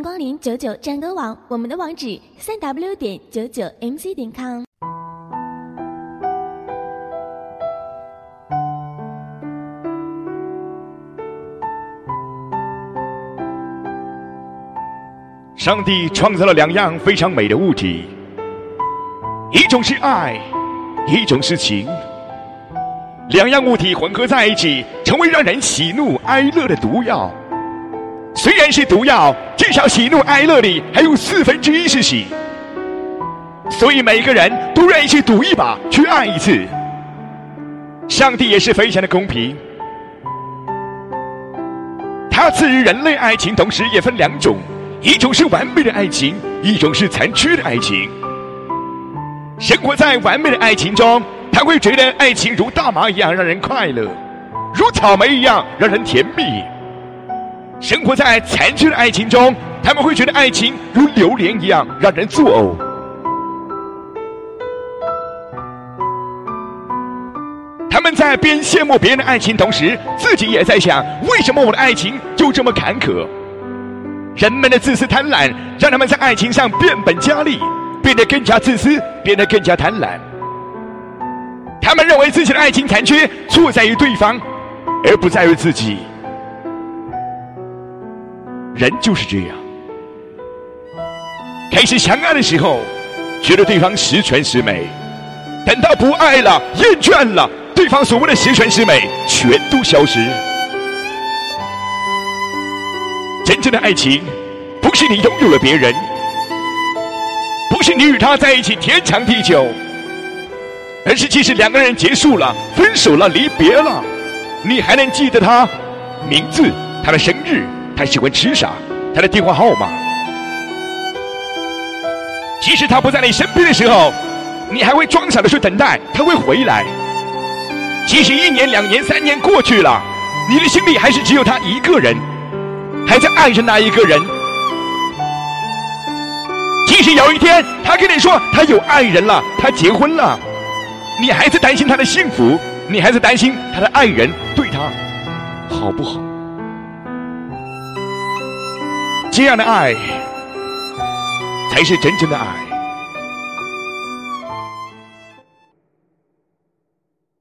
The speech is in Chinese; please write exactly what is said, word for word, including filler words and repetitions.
光临九九战歌网，我们的网址三 w 点九九 m c 点 com。 上帝创造了两样非常美的物体，一种是爱，一种是情。两样物体混合在一起，成为让人喜怒哀乐的毒药。虽然是毒药，至少喜怒哀乐里还有四分之一是喜，所以每个人都愿意去赌一把，去爱一次。上帝也是非常的公平，他赐予人类爱情，同时也分两种，一种是完美的爱情，一种是残缺的爱情。生活在完美的爱情中，他会觉得爱情如大麻一样让人快乐，如草莓一样让人甜蜜。生活在残缺的爱情中，他们会觉得爱情如榴莲一样让人作呕。他们在边羡慕别人的爱情同时，自己也在想，为什么我的爱情就这么坎坷？人们的自私贪婪让他们在爱情上变本加厉，变得更加自私，变得更加贪婪。他们认为自己的爱情残缺错在于对方，而不在于自己。人就是这样，开始相爱的时候觉得对方十全十美，等到不爱了，厌倦了，对方所谓的十全十美全都消失。真正的爱情不是你拥有了别人，不是你与他在一起天长地久，而是即使两个人结束了，分手了，离别了，你还能记得他名字，他的生日，他喜欢吃啥，他的电话号码。即使他不在你身边的时候，你还会装傻的去等待他会回来。即使一年两年三年过去了，你的心里还是只有他一个人，还在爱着那一个人。即使有一天他跟你说他有爱人了，他结婚了，你还是担心他的幸福，你还是担心他的爱人对他好不好。这样的爱才是真正的爱。